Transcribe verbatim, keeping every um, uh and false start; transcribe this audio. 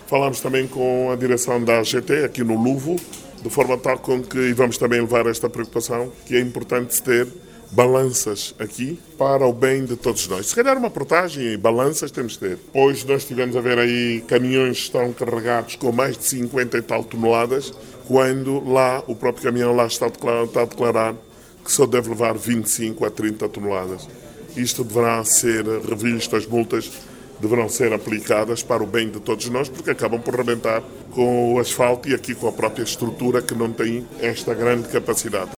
Falámos também com a direção da A G T aqui no Luvo, de forma tal com que, e vamos também levar esta preocupação, que é importante ter balanças aqui para o bem de todos nós. Se calhar uma portagem e balanças temos de ter. Pois nós tivemos a ver aí caminhões que estão carregados com mais de cinquenta e tal toneladas, quando lá o próprio caminhão lá está a declarar, está a declarar que só deve levar vinte e cinco a trinta toneladas. Isto deverá ser revisto, as multas deverão ser aplicadas para o bem de todos nós, porque acabam por rebentar com o asfalto e aqui com a própria estrutura que não tem esta grande capacidade.